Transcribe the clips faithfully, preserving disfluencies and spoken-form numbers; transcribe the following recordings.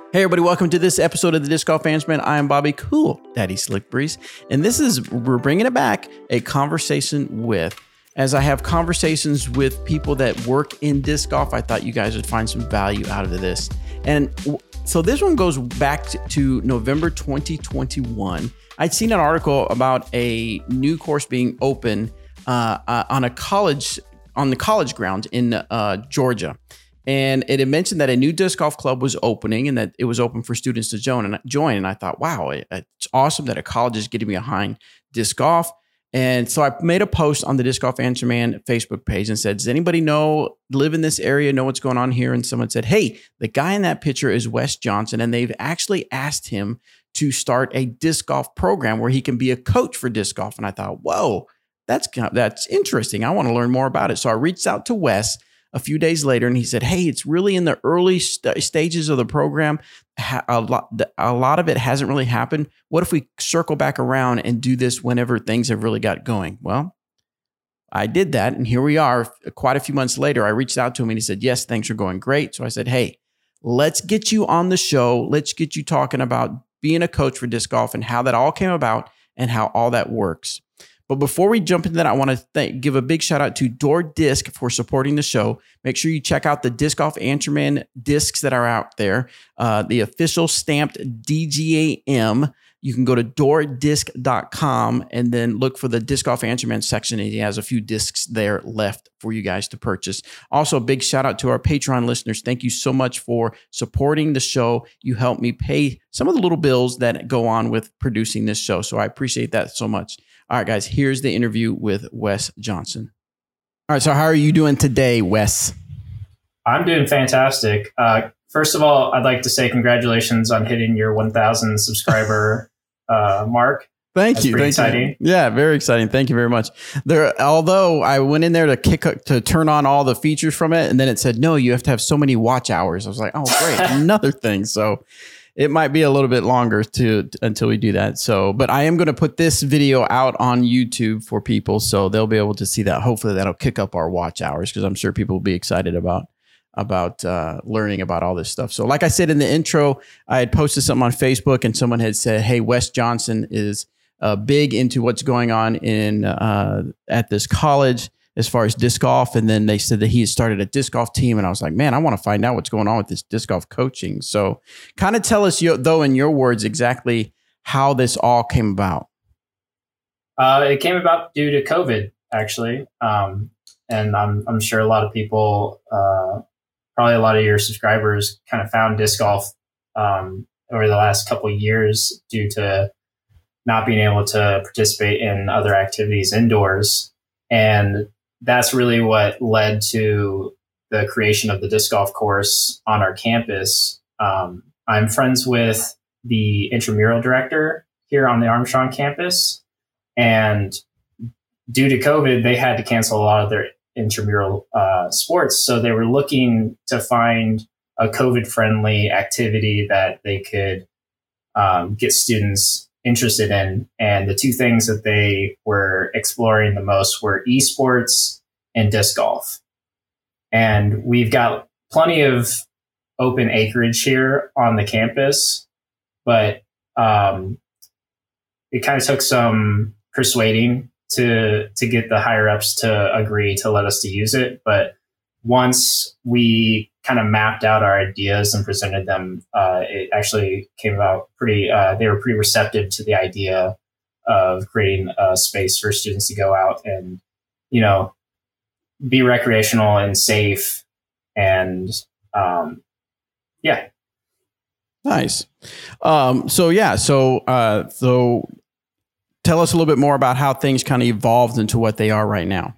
Hey everybody, welcome to this episode of the Disc Golf Management. I am Bobby Cool Daddy Slick Breeze, and this is, we're bringing it back, a conversation with, as I have conversations with people that work in disc golf, I thought you guys would find some value out of this. And so this one goes back to November twenty twenty-one. I'd seen an article about a new course being open uh, uh, on a college, on the college ground in uh, Georgia. And it had mentioned that a new disc golf club was opening and that it was open for students to join. And join. And I thought, wow, it's awesome that a college is getting behind disc golf. And so I made a post on the Disc Golf Answer Man Facebook page and said, does anybody know, live in this area, know what's going on here? And someone said, hey, the guy in that picture is Wes Johnson. And they've actually asked him to start a disc golf program where he can be a coach for disc golf. And I thought, whoa, that's, that's interesting. I want to learn more about it. So I reached out to Wes a few days later, and he said, hey, it's really in the early st- stages of the program. A lot, a lot of it hasn't really happened. What if we circle back around and do this whenever things have really got going? Well, I did that, and here we are. Quite a few months later, I reached out to him, and he said, yes, things are going great. So I said, hey, let's get you on the show. Let's get you talking about being a coach for disc golf and how that all came about and how all that works. But before we jump into that, I want to th- give a big shout out to Door Disc for supporting the show. Make sure you check out the Disc Golf Answer Man discs that are out there. Uh, the official stamped D G A M. You can go to door disc dot com and then look for the Disc Golf Answer Man section. And he has a few discs there left for you guys to purchase. Also, a big shout out to our Patreon listeners. Thank you so much for supporting the show. You help me pay some of the little bills that go on with producing this show. So I appreciate that so much. All right, guys, here's the interview with Wes Johnson. All right, so how are you doing today, Wes? I'm doing fantastic. Uh, first of all, I'd like to say congratulations on hitting your one thousand subscriber uh, mark. Thank That's you. Pretty Thank exciting. You. Yeah, very exciting. Thank you very much. There, although I went in there to kick to turn on all the features from it, and then it said, no, you have to have so many watch hours. I was like, oh, great, another thing. So it might be a little bit longer to until we do that. So, but I am going to put this video out on YouTube for people, so they'll be able to see that. Hopefully, that'll kick up our watch hours because I'm sure people will be excited about about uh, learning about all this stuff. So, like I said in the intro, I had posted something on Facebook, and someone had said, "Hey, Wes Johnson is uh, big into what's going on in uh, at this college as far as disc golf." And then they said that he had started a disc golf team. And I was like, man, I want to find out what's going on with this disc golf coaching. So kind of tell us, though, in your words, exactly how this all came about. Uh, it came about due to COVID, actually. Um, and I'm, I'm sure a lot of people, uh, probably a lot of your subscribers kind of found disc golf um, over the last couple of years due to not being able to participate in other activities indoors. And that's really what led to the creation of the disc golf course on our campus. Um, I'm friends with the intramural director here on the Armstrong campus. And due to COVID, they had to cancel a lot of their intramural uh, sports. So they were looking to find a COVID-friendly activity that they could um, get students interested in. And the two things that they were exploring the most were esports and disc golf. And we've got plenty of open acreage here on the campus, but um, it kind of took some persuading to to get the higher ups to agree to let us to use it. But once we kind of mapped out our ideas and presented them, uh, it actually came about pretty, uh, they were pretty receptive to the idea of creating a space for students to go out and, you know, be recreational and safe. And um, yeah. Nice. Um, so, yeah. So, uh, so tell us a little bit more about how things kind of evolved into what they are right now.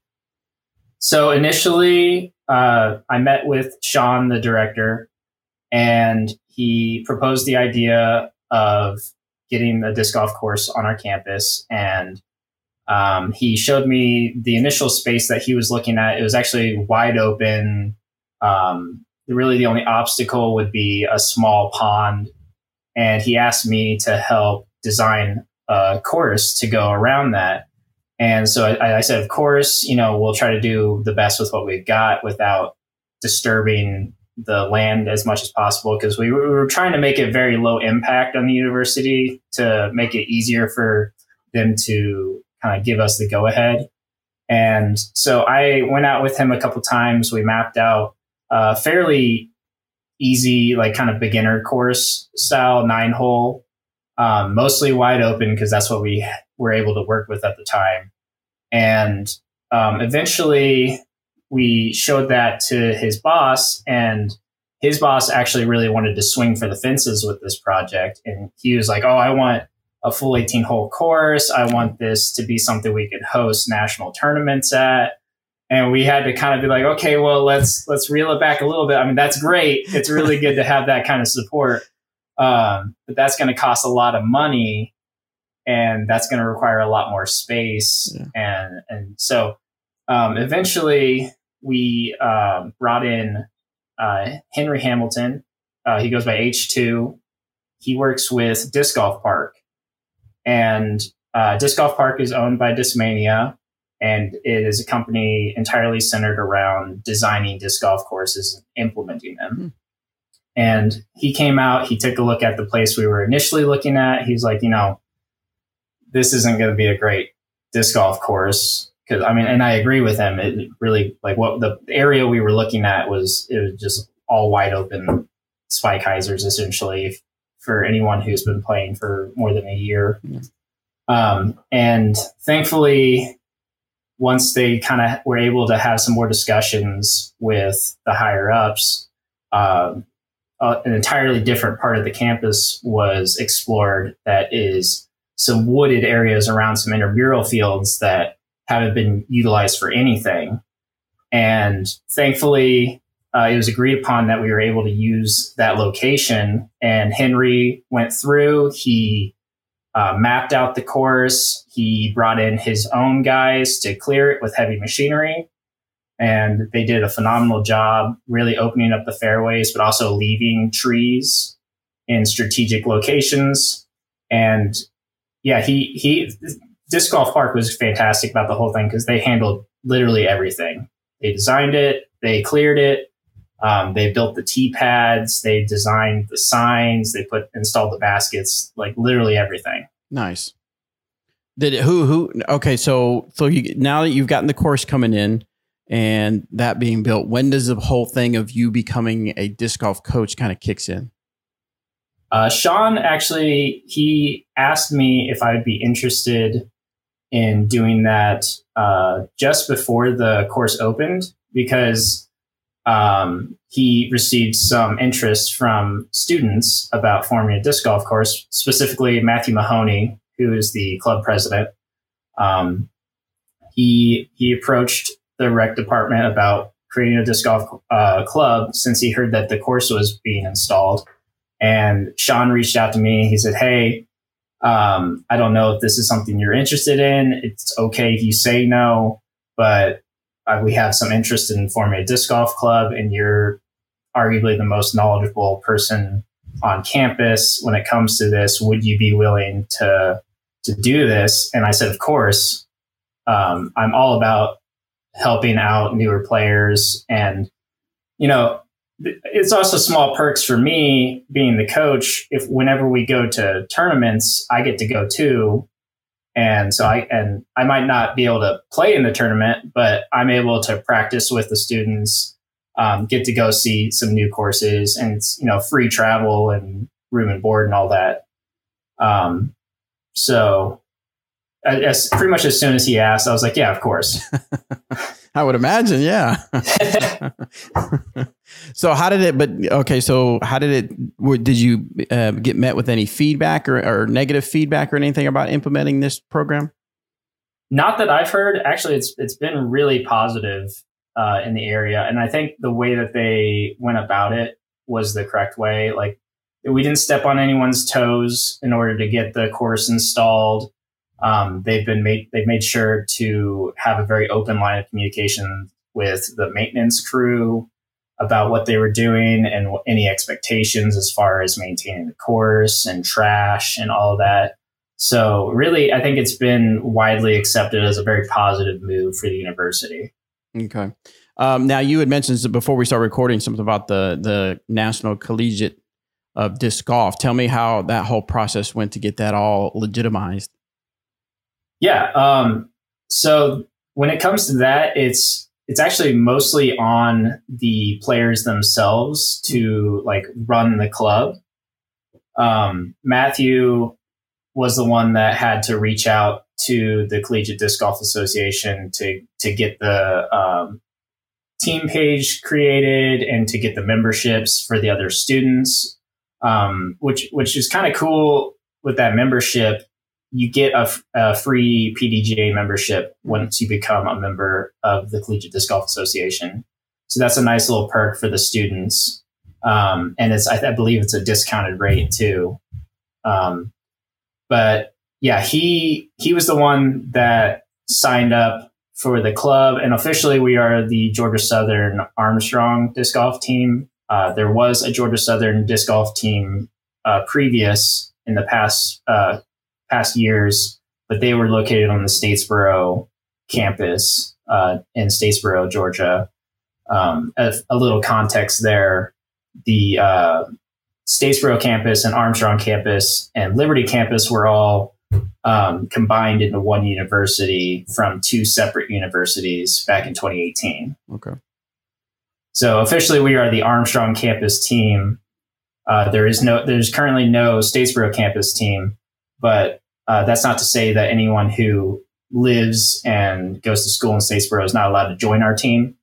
So initially, uh, I met with Sean, the director, and he proposed the idea of getting a disc golf course on our campus. And um, he showed me the initial space that he was looking at. It was actually wide open. Um, really, the only obstacle would be a small pond. And he asked me to help design a course to go around that. And so I, I said, of course, you know, we'll try to do the best with what we've got without disturbing the land as much as possible because we, we were trying to make it very low impact on the university to make it easier for them to kind of give us the go ahead. And so I went out with him a couple times. We mapped out a fairly easy, like kind of beginner course style nine hole, um, mostly wide open because that's what we were able to work with at the time. And um, eventually we showed that to his boss, and his boss actually really wanted to swing for the fences with this project. And he was like, oh, I want a full eighteen hole course. I want this to be something we could host national tournaments at. And we had to kind of be like, okay, well, let's, let's reel it back a little bit. I mean, that's great. It's really good to have that kind of support. Um, but that's going to cost a lot of money, and that's going to require a lot more space. Yeah. And, and so, um, eventually we, um, brought in, uh, Henry Hamilton. Uh, he goes by H two. He works with Disc Golf Park, and, uh, Disc Golf Park is owned by Discmania, and it is a company entirely centered around designing disc golf courses and implementing them. Mm-hmm. And he came out, he took a look at the place we were initially looking at. He's like, you know, this isn't going to be a great disc golf course. Cause I mean, and I agree with him. It really, like what the area we were looking at was, it was just all wide open spike hyzers essentially for anyone who's been playing for more than a year. Mm-hmm. Um, and thankfully, once they kind of were able to have some more discussions with the higher ups, um, uh, an entirely different part of the campus was explored that is some wooded areas around some intramural fields that haven't been utilized for anything. And thankfully, uh, it was agreed upon that we were able to use that location. And Henry went through, he uh, mapped out the course. He brought in his own guys to clear it with heavy machinery. And they did a phenomenal job really opening up the fairways, but also leaving trees in strategic locations. And yeah, he, he, Disc Golf Park was fantastic about the whole thing because they handled literally everything. They designed it, they cleared it, um, they built the tee pads, they designed the signs, they put installed the baskets, like literally everything. Nice. Did it, who who? Okay, so so you now that you've gotten the course coming in and that being built, when does the whole thing of you becoming a disc golf coach kind of kicks in? Uh, Sean actually, he asked me if I'd be interested in doing that uh, just before the course opened, because um, he received some interest from students about forming a disc golf course, specifically Matthew Mahoney, who is the club president. Um, he he approached the rec department about creating a disc golf uh, club since he heard that the course was being installed. And Sean reached out to me. He said, hey, um, I don't know if this is something you're interested in. It's okay if you say no, but uh, we have some interest in forming a disc golf club, and you're arguably the most knowledgeable person on campus when it comes to this. Would you be willing to to do this? And I said, of course. Um, I'm all about helping out newer players. And, you know, it's also small perks for me being the coach. If whenever we go to tournaments, I get to go too. And so I, and I might not be able to play in the tournament, but I'm able to practice with the students, um, get to go see some new courses, and it's, you know, free travel and room and board and all that. Um, so as pretty much as soon as he asked, I was like, yeah, of course. I would imagine. Yeah. So how did it, but okay. So how did it, did you uh, get met with any feedback or, or negative feedback or anything about implementing this program? Not that I've heard. Actually, it's, it's been really positive uh, in the area. And I think the way that they went about it was the correct way. Like, we didn't step on anyone's toes in order to get the course installed. Um, they've been made, they've made sure to have a very open line of communication with the maintenance crew about what they were doing and any expectations as far as maintaining the course and trash and all of that. So really, I think it's been widely accepted as a very positive move for the university. Okay. Um, now you had mentioned before we start recording something about the the National Collegiate of Disc Golf. Tell me how that whole process went to get that all legitimized. Yeah. Um, so when it comes to that, it's it's actually mostly on the players themselves to like run the club. Um, Matthew was the one that had to reach out to the Collegiate Disc Golf Association to to get the um, team page created and to get the memberships for the other students, um, which which is kind of cool. With that membership, you get a, a free P D G A membership once you become a member of the Collegiate Disc Golf Association. So that's a nice little perk for the students. Um, and it's, I, I believe it's a discounted rate too. Um, but yeah, he, he was the one that signed up for the club, and officially we are the Georgia Southern Armstrong disc golf team. Uh, there was a Georgia Southern disc golf team, uh, previous in the past, uh, past years, but they were located on the Statesboro campus uh, in Statesboro, Georgia. Um, a, a little context there: the uh, Statesboro campus and Armstrong campus and Liberty campus were all um, combined into one university from two separate universities back in twenty eighteen. Okay. So officially, we are the Armstrong campus team. Uh, there is no, there's currently no Statesboro campus team, but Uh, that's not to say that anyone who lives and goes to school in Statesboro is not allowed to join our team,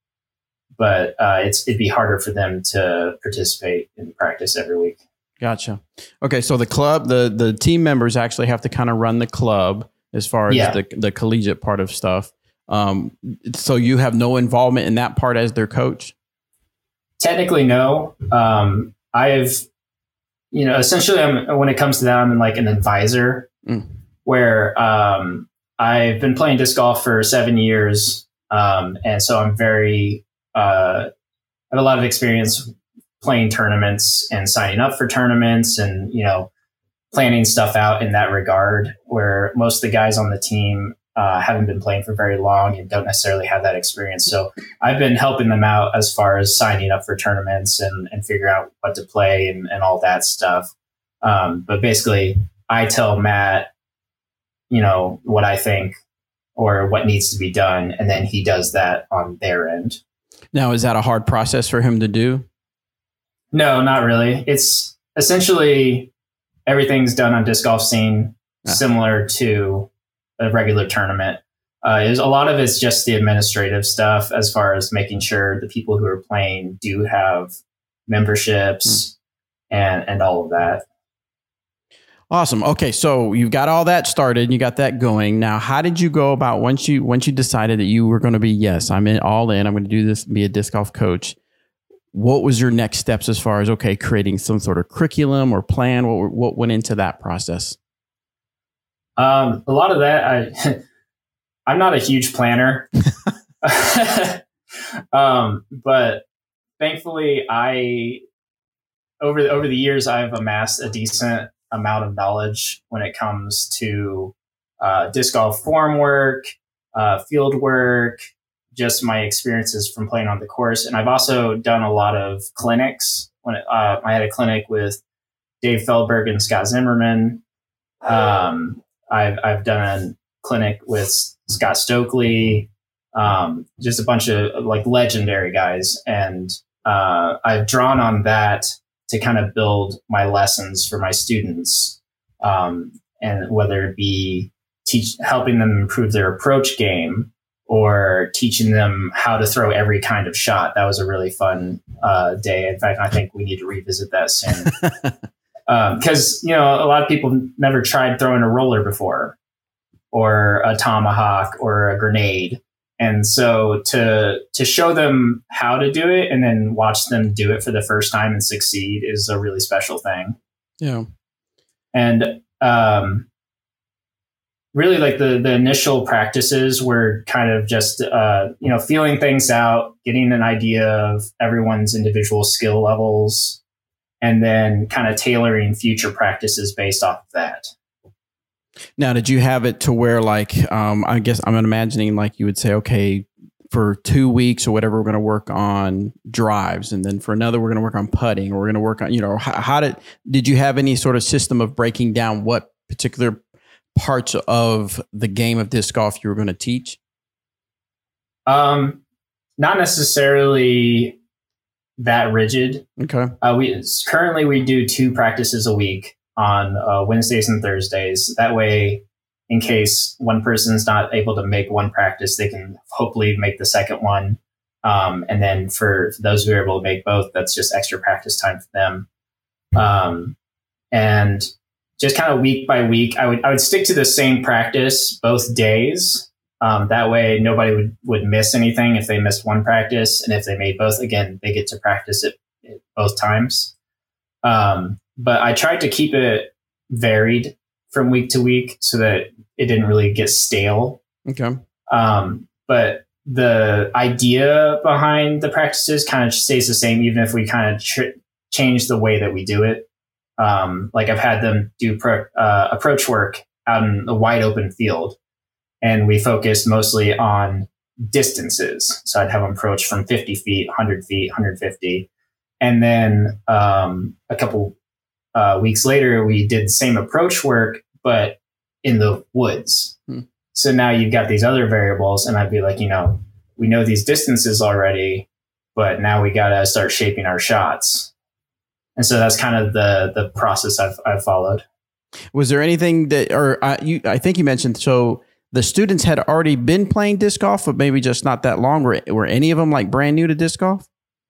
but uh, it's it'd be harder for them to participate in practice every week. Gotcha. Okay, so the club, the the team members actually have to kind of run the club as far as yeah. the the collegiate part of stuff. Um, so you have no involvement in that part as their coach? Technically, no. Um, I've, you know, essentially, I'm, when it comes to that, I'm like an advisor. Mm. Where um, I've been playing disc golf for seven years. Um, and so I'm very, uh, I have a lot of experience playing tournaments and signing up for tournaments and, you know, planning stuff out in that regard, where most of the guys on the team uh, haven't been playing for very long and don't necessarily have that experience. So I've been helping them out as far as signing up for tournaments and, and figure out what to play and, and all that stuff. Um, but basically, I tell Matt, you know, what I think or what needs to be done, and then he does that on their end. Now, is that a hard process for him to do? No, not really. It's essentially everything's done on Disc Golf Scene, ah. similar to a regular tournament. Uh, is a lot of it's just the administrative stuff, as far as making sure the people who are playing do have memberships hmm. and and all of that. Awesome. Okay, so you've got all that started, you got that going. Now, how did you go about once you once you decided that you were going to be, yes, I'm in all in, I'm going to do this, be a disc golf coach? What was your next steps as far as, okay, creating some sort of curriculum or plan? What what went into that process? Um, a lot of that, I, I'm not a huge planner, um, but thankfully, I over over the years I've amassed a decent amount of knowledge when it comes to uh, disc golf form work, uh, field work, just my experiences from playing on the course. And I've also done a lot of clinics. When it, uh, I had a clinic with Dave Feldberg and Scott Zimmerman. Um, I've, I've done a clinic with Scott Stokely, um, just a bunch of like legendary guys. And uh, I've drawn on that to kind of build my lessons for my students, um, and whether it be teach, helping them improve their approach game or teaching them how to throw every kind of shot. That was a really fun uh, day. In fact, I think we need to revisit that soon. Because, um, you know, a lot of people never tried throwing a roller before, or a tomahawk or a grenade. And so to to show them how to do it and then watch them do it for the first time and succeed is a really special thing. Yeah. And um, really, like the the initial practices were kind of just, uh, you know, feeling things out, getting an idea of everyone's individual skill levels, and then kind of tailoring future practices based off of that. Now, did you have it to where, like, um, I guess I'm imagining like you would say, okay, for two weeks or whatever, we're going to work on drives. And then for another, we're going to work on putting, or we're going to work on, you know, how, how did, did you have any sort of system of breaking down what particular parts of the game of disc golf you were going to teach? Um, not necessarily that rigid. Okay. Uh, we currently we do two practices a week on uh, Wednesdays and Thursdays. That way, in case one person's not able to make one practice, they can hopefully make the second one. Um, and then for, for those who are able to make both, that's just extra practice time for them. Um, and just kind of week by week, I would I would stick to the same practice both days. Um, that way, nobody would, would miss anything if they missed one practice. And if they made both, again, they get to practice it, it both times. Um, but I tried to keep it varied from week to week so that it didn't really get stale. Okay. Um, but the idea behind the practices kind of stays the same, even if we kind of tr- change the way that we do it. Um, like I've had them do pro- uh, approach work out in a wide open field. And we focused mostly on distances. So I'd have them approach from fifty feet, one hundred feet, one hundred fifty. And then um, a couple uh, weeks later, we did the same approach work, but in the woods. Hmm. So now you've got these other variables. And I'd be like, you know, we know these distances already, but now we got to start shaping our shots. And so that's kind of the the process I've, I've followed. Was there anything that, or uh, you, I think you mentioned, so the students had already been playing disc golf, but maybe just not that long. Were, were any of them like brand new to disc golf?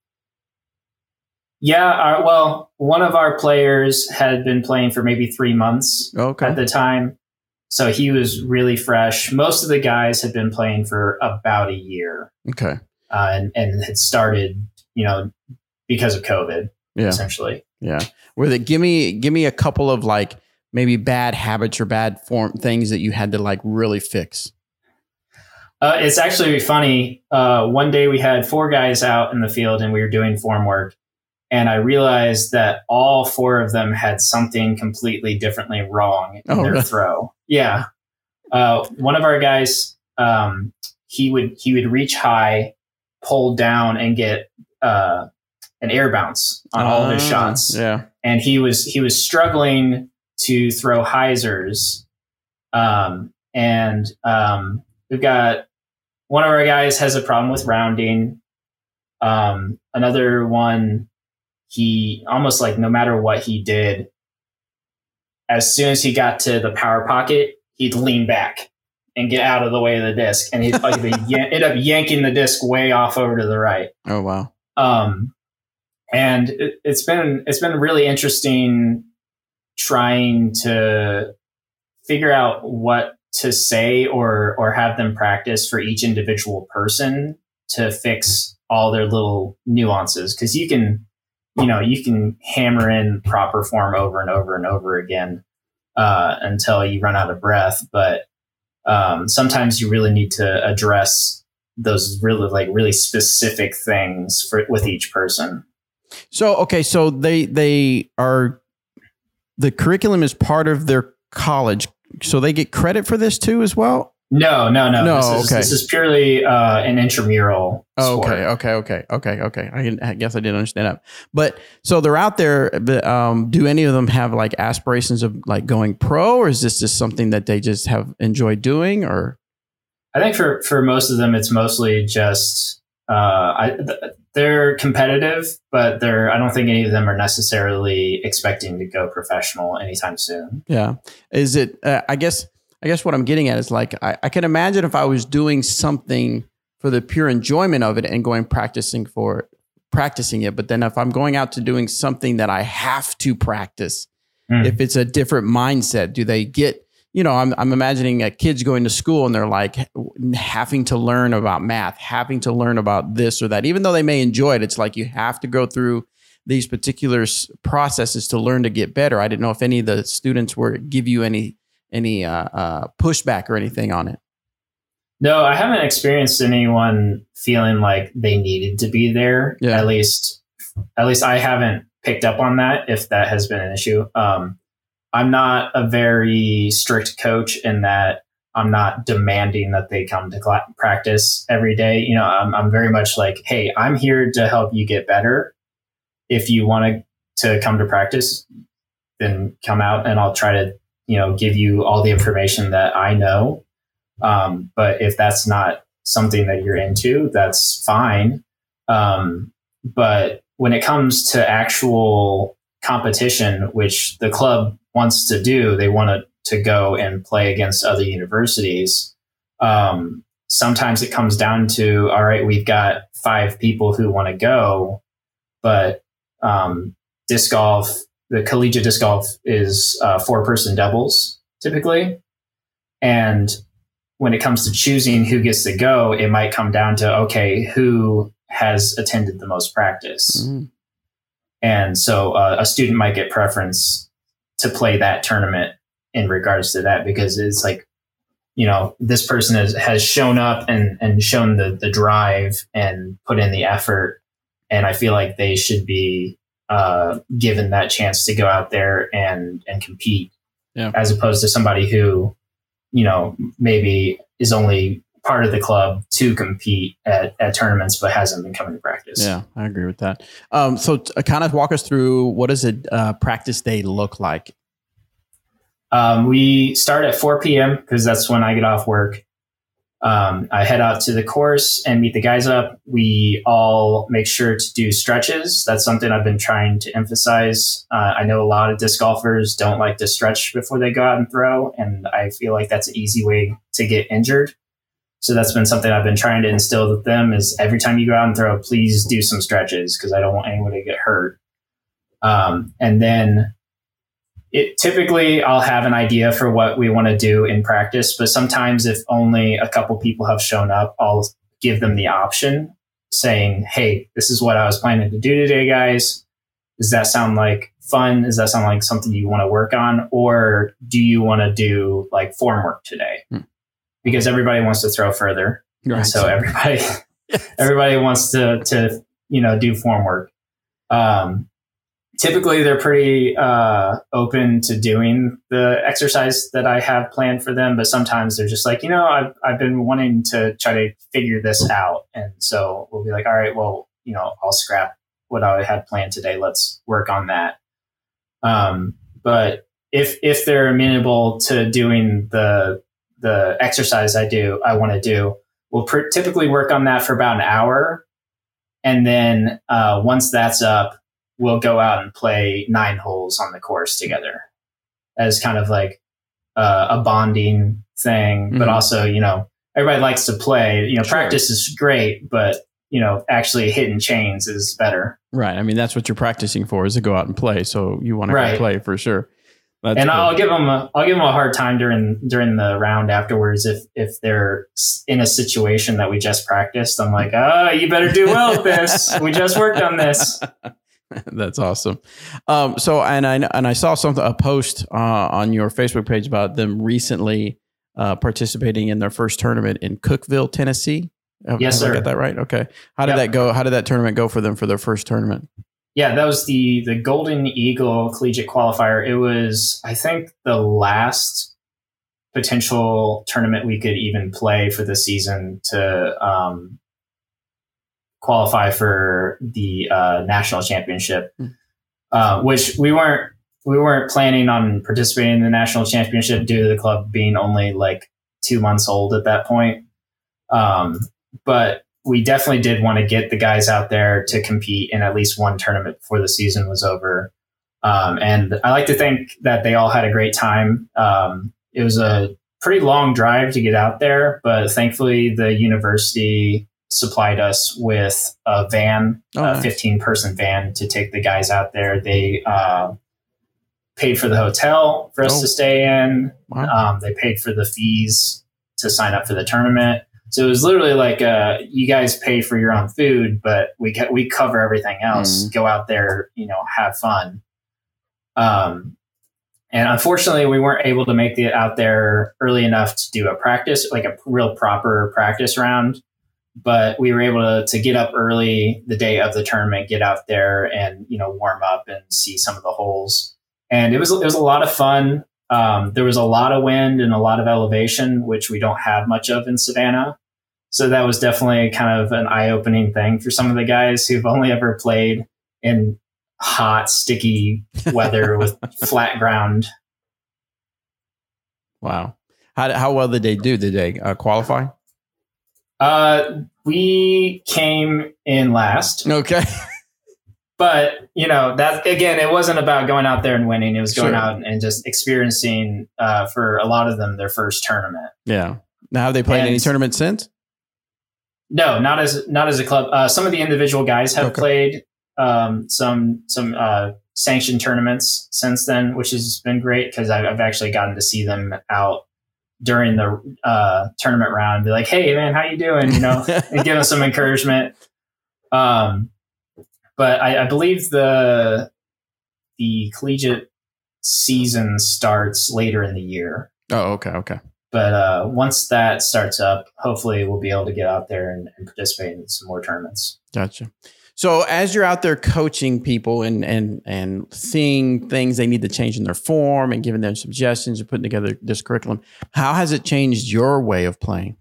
Yeah. Our, well, one of our players had been playing for maybe three months okay. at the time. So he was really fresh. Most of the guys had been playing for about a year. Okay. Uh, and, and had started, you know, because of COVID, yeah. essentially. Yeah. Were they, give me, give me a couple of like, maybe bad habits or bad form things that you had to like really fix? Uh, it's actually funny. Uh, one day we had four guys out in the field and we were doing form work. And I realized that all four of them had something completely differently wrong in oh, their really? throw. Yeah. Uh, one of our guys, um, he would, he would reach high, pull down and get, uh, an air bounce on uh, all of his shots. Yeah. And he was, he was struggling to throw hyzers. Um, and um, we've got one of our guys has a problem with rounding. Um, another one, he almost like no matter what he did, as soon as he got to the power pocket, he'd lean back and get out of the way of the disc. And he'd like end up yanking the disc way off over to the right. Oh, wow. Um, and it, it's been, it's been really interesting trying to figure out what to say or or have them practice for each individual person to fix all their little nuances. Because you can, you know, you can hammer in proper form over and over and over again uh, until you run out of breath. But um, sometimes you really need to address those really like really specific things for with each person. So okay, so they they are. The curriculum is part of their college, so they get credit for this too as well? No, no, no. No, this is, okay. This is purely uh, an intramural oh, sport. Okay, okay, okay, okay, okay. I, can, I guess I didn't understand that. But so they're out there, but um, do any of them have like aspirations of like going pro, or is this just something that they just have enjoyed doing? Or I think for, for most of them, it's mostly just uh, I, th- they're competitive, but they're I don't think any of them are necessarily expecting to go professional anytime soon. Yeah, is it? Uh, I guess. I guess what I'm getting at is like, I, I can imagine if I was doing something for the pure enjoyment of it and going practicing for it, practicing it. But then if I'm going out to doing something that I have to practice, mm. if it's a different mindset, do they get, you know, I'm, I'm imagining a kids going to school and they're like having to learn about math, having to learn about this or that, even though they may enjoy it. It's like you have to go through these particular processes to learn to get better. I didn't know if any of the students were give you any any uh, uh, pushback or anything on it. No, I haven't experienced anyone feeling like they needed to be there. Yeah. At least, at least I haven't picked up on that, if that has been an issue. Um, I'm not a very strict coach in that I'm not demanding that they come to cl- practice every day. You know, I'm, I'm very much like, hey, I'm here to help you get better. If you want to to come to practice, then come out and I'll try to, you know, give you all the information that I know. Um, but if that's not something that you're into, that's fine. Um, but when it comes to actual competition, which the club wants to do, they want to, to go and play against other universities. Um, sometimes it comes down to, all right, we've got five people who want to go, but um, disc golf, the collegiate disc golf is uh, four person doubles typically. And when it comes to choosing who gets to go, it might come down to, okay, who has attended the most practice? Mm-hmm. And so uh, a student might get preference to play that tournament in regards to that, because it's like, you know, this person has, has shown up and, and shown the, the drive and put in the effort. And I feel like they should be uh, given that chance to go out there and, and compete, yeah. as opposed to somebody who, you know, maybe is only part of the club to compete at, at tournaments, but hasn't been coming to practice. Yeah, I agree with that. Um, so t- kind of walk us through, what does a uh, practice day look like? Um, we start at four p.m. because that's when I get off work. Um, I head out to the course and meet the guys up. We all make sure to do stretches. That's something I've been trying to emphasize. Uh, I know a lot of disc golfers don't like to stretch before they go out and throw, and I feel like that's an easy way to get injured. So that's been something I've been trying to instill with them, is every time you go out and throw, please do some stretches, because I don't want anyone to get hurt. Um, and then it typically I'll have an idea for what we want to do in practice, but sometimes if only a couple people have shown up, I'll give them the option saying, hey, this is what I was planning to do today, guys. Does that sound like fun? Does that sound like something you want to work on? Or do you want to do like form work today? Hmm. Because everybody wants to throw further. Right. So everybody, yes. everybody wants to, to, you know, do form work. Um, Typically, they're pretty uh, open to doing the exercise that I have planned for them, but sometimes they're just like, you know, I've I've been wanting to try to figure this out, and so we'll be like, all right, well, you know, I'll scrap what I had planned today. Let's work on that. Um, but if if they're amenable to doing the the exercise I do, I want to do, we'll pr- typically work on that for about an hour, and then uh, once that's up, we'll go out and play nine holes on the course together as kind of like uh, a bonding thing. Mm-hmm. But also, you know, everybody likes to play. You know, sure. Practice is great, but, you know, actually hitting chains is better. Right. I mean, that's what you're practicing for, is to go out and play. So you want to right. go play for sure. That's and cool. I'll give them a, I'll give them a hard time during during the round afterwards if if they're in a situation that we just practiced. I'm like, oh, you better do well with this. We just worked on this. That's awesome. Um, so, and I and I saw something a post uh, on your Facebook page about them recently uh, participating in their first tournament in Cookeville, Tennessee. Have, yes, have sir. I got that right? Okay. How did yep. that go? How did that tournament go for them for their first tournament? Yeah, that was the the Golden Eagle Collegiate Qualifier. It was, I think, the last potential tournament we could even play for the season to um, qualify for the uh, national championship, mm. uh, which we weren't we weren't planning on participating in the national championship due to the club being only like two months old at that point. Um, but we definitely did want to get the guys out there to compete in at least one tournament before the season was over. Um, and I like to think that they all had a great time. Um, it was a pretty long drive to get out there, but thankfully the university supplied us with a van, oh, a fifteen person van to take the guys out there. They uh, paid for the hotel for us oh. to stay in. Wow. Um, they paid for the fees to sign up for the tournament. So it was literally like, uh, you guys pay for your own food, but we ca- we cover everything else. Mm. Go out there, you know, have fun. Um, and unfortunately, we weren't able to make it out there early enough to do a practice, like a real proper practice round. But we were able to, to get up early the day of the tournament, get out there and, you know, warm up and see some of the holes. And it was, it was a lot of fun. Um, there was a lot of wind and a lot of elevation, which we don't have much of in Savannah. So that was definitely kind of an eye-opening thing for some of the guys who've only ever played in hot, sticky weather with flat ground. Wow. How how well did they do? Did they uh, qualify? Uh, we came in last. Okay. But, you know, that again, it wasn't about going out there and winning. It was going Sure. out and just experiencing, uh, for a lot of them, their first tournament. Yeah. Now, have they played And- any tournaments since? No, not as not as a club. Uh, some of the individual guys have Okay. played um, some some uh, sanctioned tournaments since then, which has been great because I've, I've actually gotten to see them out during the uh, tournament round and be like, "Hey, man, how you doing?" You know, and give them some encouragement. Um, but I, I believe the the collegiate season starts later in the year. Oh, okay. Okay. But uh, once that starts up, hopefully we'll be able to get out there and, and participate in some more tournaments. Gotcha. So as you're out there coaching people and and and seeing things they need to change in their form and giving them suggestions and putting together this curriculum, how has it changed your way of playing?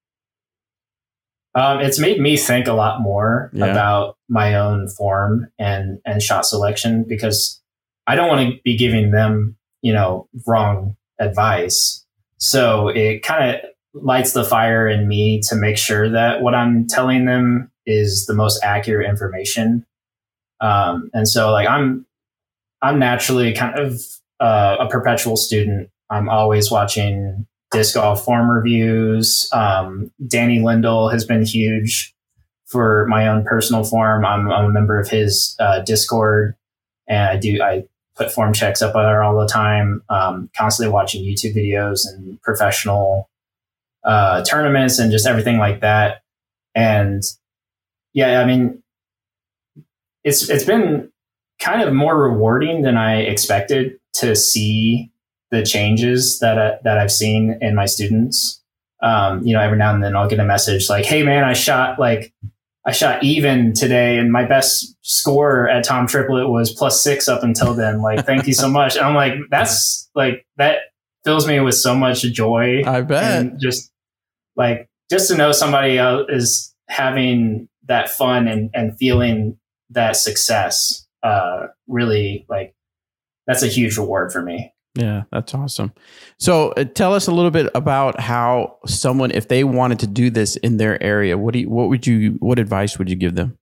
Um, it's made me think a lot more Yeah. about my own form and and shot selection because I don't want to be giving them, you know, wrong advice. So it kind of lights the fire in me to make sure that what I'm telling them is the most accurate information. Um, and so like I'm, I'm naturally kind of uh, a perpetual student. I'm always watching disc golf form reviews. Um, Danny Lindell has been huge for my own personal form. I'm, I'm a member of his uh, Discord, and I do I put form checks up there all the time. Um, constantly watching YouTube videos and professional uh, tournaments and just everything like that. And yeah, I mean, it's it's been kind of more rewarding than I expected to see the changes that I, that I've seen in my students. Um, you know, every now and then I'll get a message like, "Hey, man, I shot like I shot even today, and my best score at Tom Triplet was plus six up until then. Like, thank you so much." And I'm like, that's like that fills me with so much joy. I bet. And just like just to know somebody else is having that fun and, and feeling that success, uh, really like that's a huge reward for me. Yeah, that's awesome. So uh, tell us a little bit about how someone, if they wanted to do this in their area, what do you, what would you, what advice would you give them?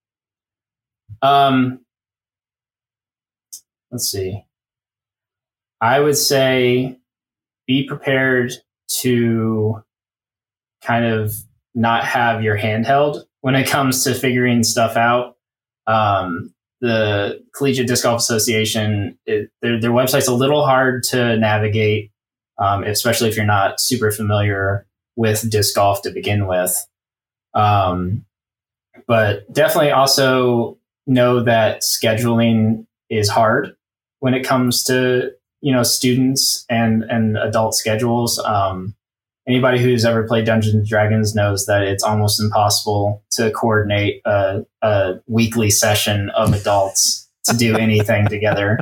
Um, let's see. I would say be prepared to kind of not have your hand held when it comes to figuring stuff out. Um, the Collegiate Disc Golf Association, it, their, their website's a little hard to navigate, um, especially if you're not super familiar with disc golf to begin with. Um, but definitely also know that scheduling is hard when it comes to, you know, students and, and adult schedules. Um, anybody who's ever played Dungeons and Dragons knows that it's almost impossible to coordinate a, a weekly session of adults to do anything together.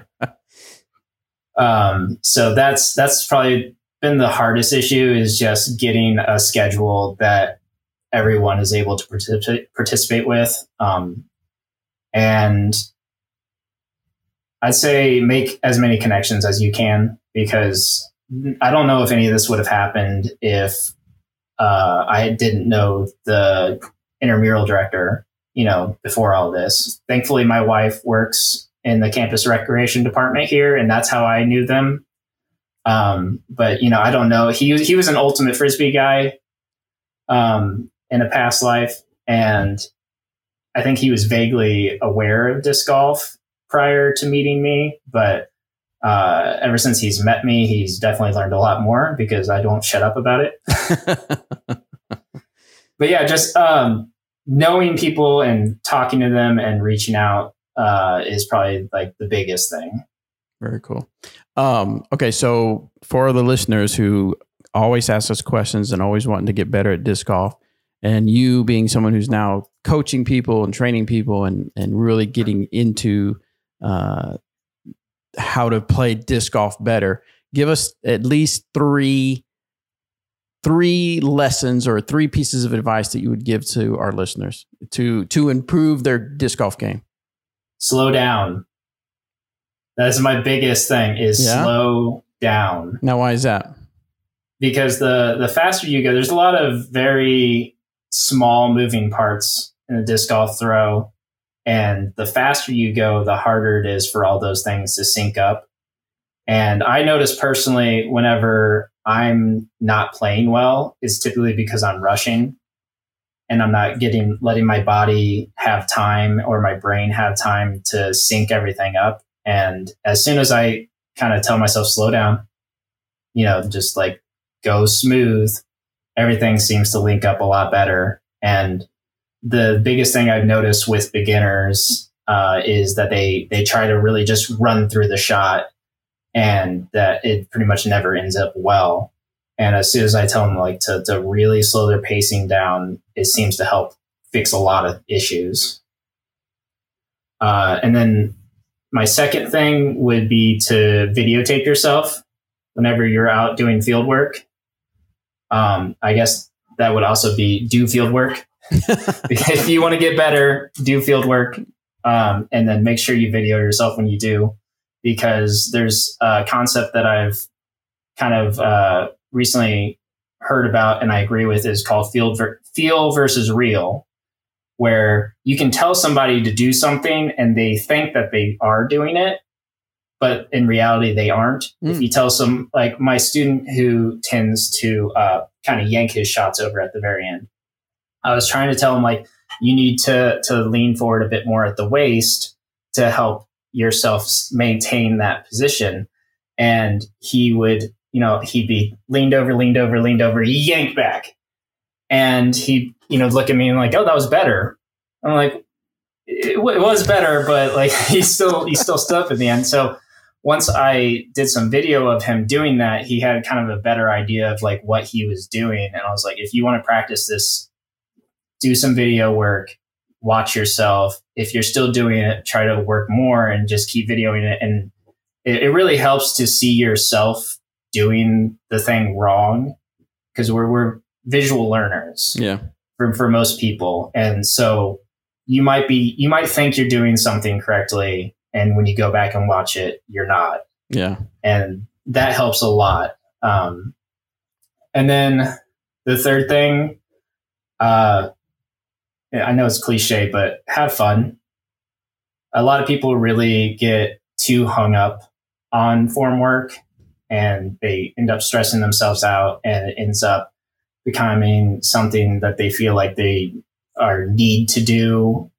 Um, so that's, that's probably been the hardest issue, is just getting a schedule that everyone is able to participate, participate with. Um, and I'd say make as many connections as you can, because I don't know if any of this would have happened if uh, I didn't know the intramural director, you know, before all this. Thankfully, my wife works in the campus recreation department here, and that's how I knew them. Um, but, you know, I don't know. He, he was an ultimate Frisbee guy um, in a past life, and I think he was vaguely aware of disc golf prior to meeting me, but uh, ever since he's met me, he's definitely learned a lot more because I don't shut up about it. But yeah, just um, knowing people and talking to them and reaching out uh, is probably like the biggest thing. Very cool. Um, okay. So for the listeners who always ask us questions and always wanting to get better at disc golf, and you being someone who's now coaching people and training people and, and really getting into uh, how to play disc golf better, give us at least three, three lessons or three pieces of advice that you would give to our listeners to, to improve their disc golf game. Slow down. That's my biggest thing is yeah? slow down. Now, why is that? Because the, the faster you go, there's a lot of very small moving parts in a disc golf throw. And the faster you go, the harder it is for all those things to sync up. And I notice personally, whenever I'm not playing well, it's typically because I'm rushing and I'm not getting, letting my body have time or my brain have time to sync everything up. And as soon as I kind of tell myself, slow down, you know, just like go smooth, everything seems to link up a lot better. And the biggest thing I've noticed with beginners uh, is that they, they try to really just run through the shot and that it pretty much never ends up well. And as soon as I tell them like to, to really slow their pacing down, it seems to help fix a lot of issues. Uh, and then my second thing would be to videotape yourself whenever you're out doing field work. Um, I guess that would also be do field work. If you want to get better, do field work, um, and then make sure you video yourself when you do, because there's a concept that I've kind of uh, recently heard about and I agree with is called field ver- feel versus real, where you can tell somebody to do something and they think that they are doing it, but in reality they aren't. Mm. If you tell some, like my student who tends to uh, kind of yank his shots over at the very end, I was trying to tell him, like, you need to to lean forward a bit more at the waist to help yourself maintain that position. And he would, you know, he'd be leaned over, leaned over, leaned over, yank back. And he'd, you know, look at me and like, oh, that was better. I'm like, it, it was better, but like he still, he still stood up at the end. So once I did some video of him doing that, he had kind of a better idea of like what he was doing. And I was like, if you want to practice this, do some video work, watch yourself. If you're still doing it, try to work more and just keep videoing it. And it, it really helps to see yourself doing the thing wrong, because we're, we're visual learners yeah. for, for most people. And so you might be, you might think you're doing something correctly. And when you go back and watch it, you're not. Yeah. And that helps a lot. Um, and then the third thing, uh, I know it's cliche, but have fun. A lot of people really get too hung up on form work and they end up stressing themselves out, and it ends up becoming something that they feel like they are need to do.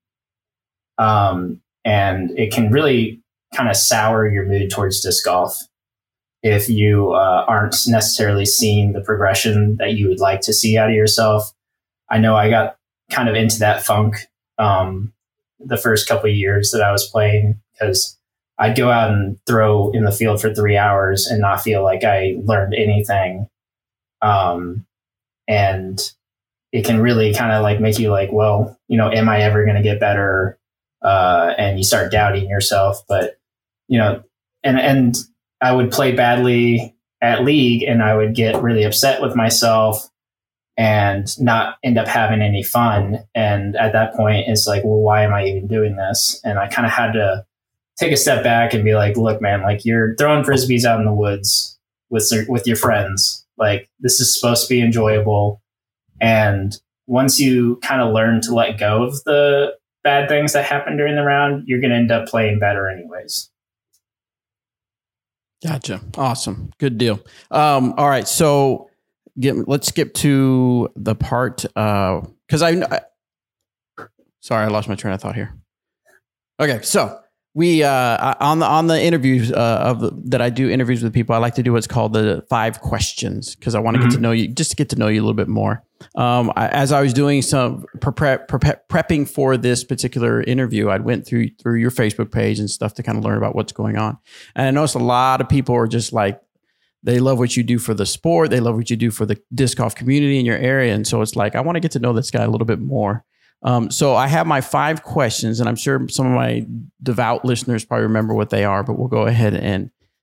Um, and it can really kind of sour your mood towards disc golf if you uh, aren't necessarily seeing the progression that you would like to see out of yourself. I know I got kind of into that funk um, the first couple of years that I was playing, because I'd go out and throw in the field for three hours and not feel like I learned anything. Um, and it can really kind of like make you like, well, you know, am I ever going to get better? Uh, and you start doubting yourself. But, you know, and, and I would play badly at league and I would get really upset with myself and not end up having any fun. And at that point, it's like, well, why am I even doing this? And I kind of had to take a step back and be like, look, man, like you're throwing Frisbees out in the woods with, with your friends. Like this is supposed to be enjoyable. And once you kind of learn to let go of the bad things that happen during the round, you're going to end up playing better anyways. Gotcha. Awesome. Good deal. Um, all right. So, Get, let's skip to the part because uh, I, I sorry I lost my train of thought here. Okay, so we uh, on the on the interviews uh, of the, that I do interviews with people, I like to do what's called the five questions because I want to mm-hmm. get to know you, just to get to know you a little bit more. Um, I, as I was doing some prep, prep, prepping for this particular interview, I went through through your Facebook page and stuff to kind of learn about what's going on, and I noticed a lot of people are just like. They love what you do for the sport. They love what you do for the disc golf community in your area. And so it's like, I want to get to know this guy a little bit more. Um, so I have my five questions, and I'm sure some of my devout listeners probably remember what they are, but we'll go ahead and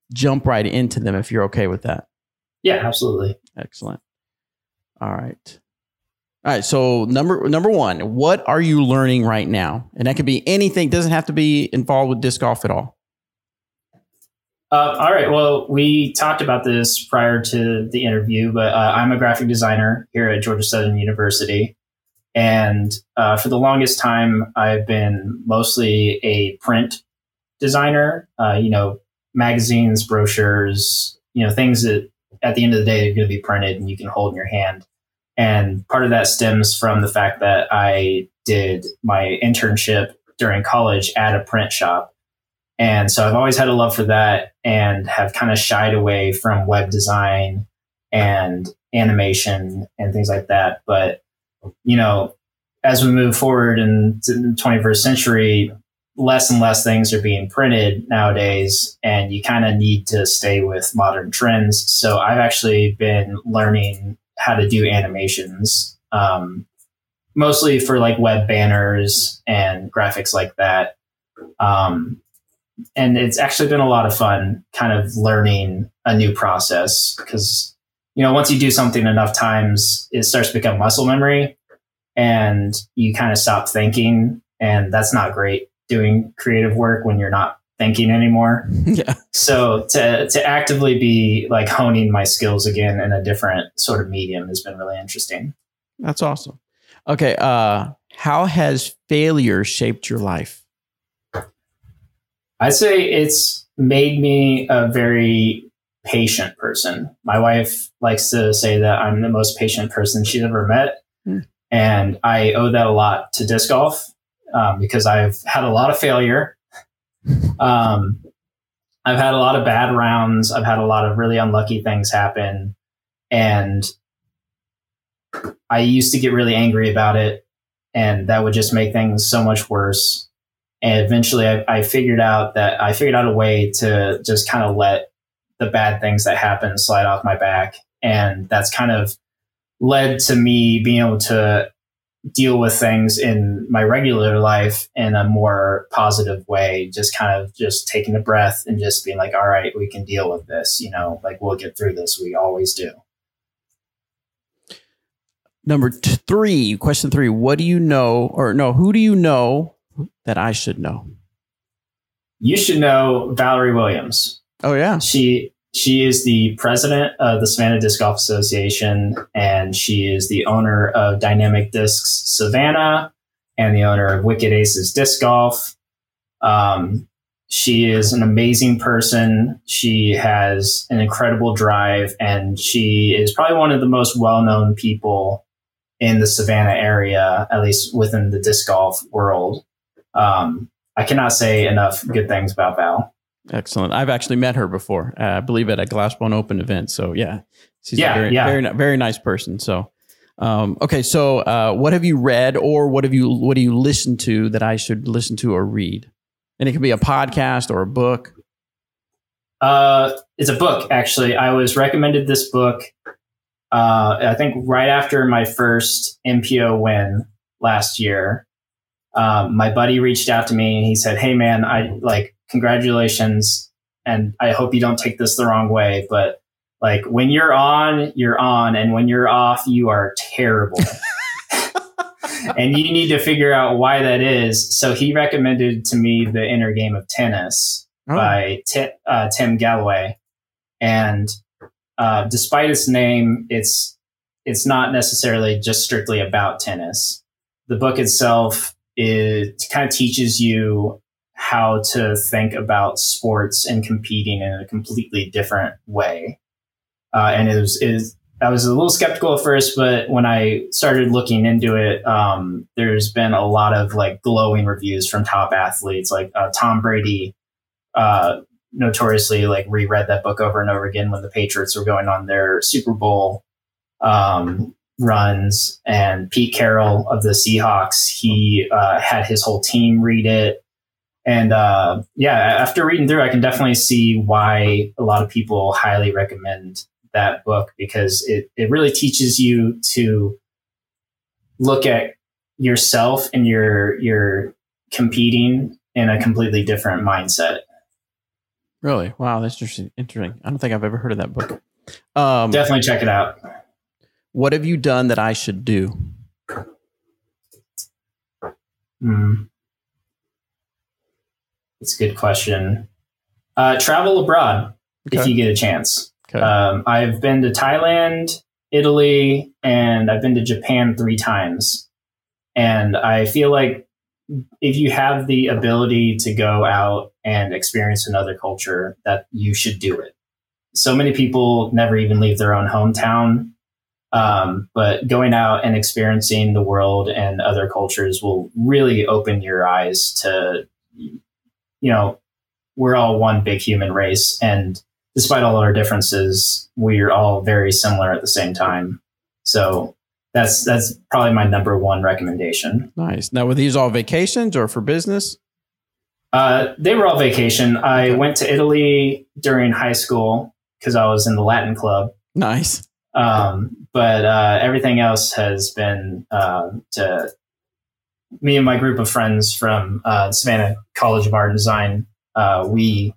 jump right into them if you're okay with that. Yeah, absolutely. Excellent. All right. All right. So number number one, what are you learning right now? And that could be anything. Doesn't have to be involved with disc golf at all. Uh, all right. Well, we talked about this prior to the interview, but uh, I'm a graphic designer here at Georgia Southern University. And uh, for the longest time, I've been mostly a print designer, uh, you know, magazines, brochures, you know, things that at the end of the day are going to be printed and you can hold in your hand. And part of that stems from the fact that I did my internship during college at a print shop. And so I've always had a love for that and have kind of shied away from web design and animation and things like that. But, you know, as we move forward into the twenty-first century, less and less things are being printed nowadays, and you kind of need to stay with modern trends. So I've actually been learning how to do animations, um, mostly for like web banners and graphics like that. Um, and it's actually been a lot of fun kind of learning a new process because, you know, once you do something enough times, it starts to become muscle memory and you kind of stop thinking. And that's not great doing creative work when you're not thinking anymore. Yeah. So to to actively be like honing my skills again in a different sort of medium has been really interesting. That's awesome. Okay. Uh, how has failure shaped your life? I'd say it's made me a very patient person. My wife likes to say that I'm the most patient person she's ever met. Mm. And I owe that a lot to disc golf um, because I've had a lot of failure. Um, I've had a lot of bad rounds. I've had a lot of really unlucky things happen. And I used to get really angry about it. And that would just make things so much worse. And eventually I, I figured out that I figured out a way to just kind of let the bad things that happen slide off my back. And that's kind of led to me being able to deal with things in my regular life in a more positive way, just kind of just taking a breath and just being like, all right, we can deal with this, you know, like we'll get through this. We always do. Number t- three, question three, what do you know, or no, who do you know that I should know? You should know Valerie Williams. Oh yeah. She, She is the president of the Savannah Disc Golf Association, and she is the owner of Dynamic Discs Savannah and the owner of Wicked Aces Disc Golf. Um, she is an amazing person. She has an incredible drive, and she is probably one of the most well-known people in the Savannah area, at least within the disc golf world. Um, I cannot say enough good things about Val. Excellent. I've actually met her before. Uh, I believe at a Glassbone Open event. So yeah, she's yeah, a very, yeah. very, very nice person. So, um, okay. So, uh, what have you read, or what have you, what do you listen to that I should listen to or read? And it could be a podcast or a book. Uh, it's a book, actually. I was recommended this book. Uh, I think right after my first M P O win last year, um, my buddy reached out to me and he said, "Hey man, I like, congratulations. And I hope you don't take this the wrong way, but like when you're on, you're on. And when you're off, you are terrible." And you need to figure out why that is. So he recommended to me The Inner Game of Tennis oh. by T- uh, Tim Galloway. And uh, despite its name, it's it's not necessarily just strictly about tennis. The book itself it kind of teaches you how to think about sports and competing in a completely different way. Uh, and it was, it was, I was a little skeptical at first, but when I started looking into it, um, there's been a lot of like glowing reviews from top athletes, like uh, Tom Brady, uh, notoriously like reread that book over and over again when the Patriots were going on their Super Bowl um, runs, and Pete Carroll of the Seahawks, he uh, had his whole team read it. And uh, yeah, after reading through, I can definitely see why a lot of people highly recommend that book, because it, it really teaches you to look at yourself and your your competing in a completely different mindset. Really? Wow, that's interesting. Interesting. I don't think I've ever heard of that book. Um, Definitely check it out. What have you done that I should do? Hmm. It's a good question. Uh, travel abroad Okay. if you get a chance. Okay. Um, I've been to Thailand, Italy, and I've been to Japan three times. And I feel like if you have the ability to go out and experience another culture, that you should do it. So many people never even leave their own hometown. Um, but going out and experiencing the world and other cultures will really open your eyes to, you know, we're all one big human race. And despite all our differences, we're all very similar at the same time. So that's, that's probably my number one recommendation. Nice. Now, were these all vacations or for business? Uh, they were all vacation. I Okay. went to Italy during high school because I was in the Latin club. Nice. Um, but uh, everything else has been uh, to me and my group of friends from uh, Savannah College of Art and Design. Uh, we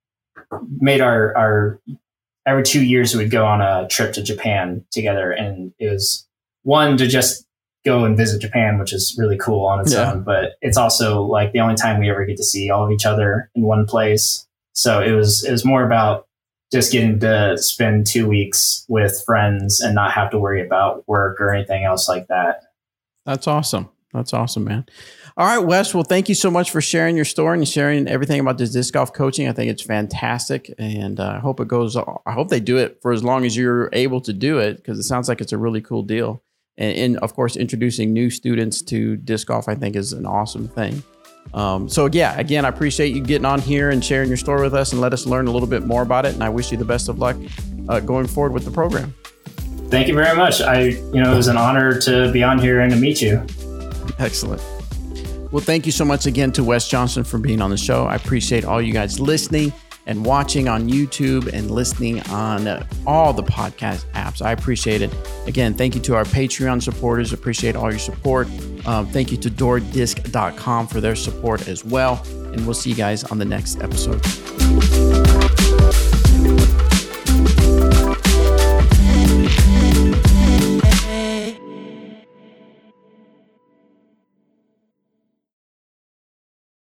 made our, our every two years we would go on a trip to Japan together, and it was one to just go and visit Japan, which is really cool on its Yeah. own. But it's also like the only time we ever get to see all of each other in one place. So it was it was more about just getting to spend two weeks with friends and not have to worry about work or anything else like that. That's awesome. That's awesome, man. All right, Wes. Well, thank you so much for sharing your story and sharing everything about this disc golf coaching. I think it's fantastic, and uh, I hope it goes. I hope they do it for as long as you're able to do it, because it sounds like it's a really cool deal. And, and of course, introducing new students to disc golf, I think, is an awesome thing. Um, so yeah, again, I appreciate you getting on here and sharing your story with us and let us learn a little bit more about it. And I wish you the best of luck uh, going forward with the program. Thank you very much. I, you know, it was an honor to be on here and to meet you. Excellent. Well, thank you so much again to Wes Johnson for being on the show. I appreciate all you guys listening and watching on YouTube and listening on uh, all the podcast apps. I appreciate it. Again, thank you to our Patreon supporters. Appreciate all your support. Um, thank you to door disc dot com for their support as well. And we'll see you guys on the next episode.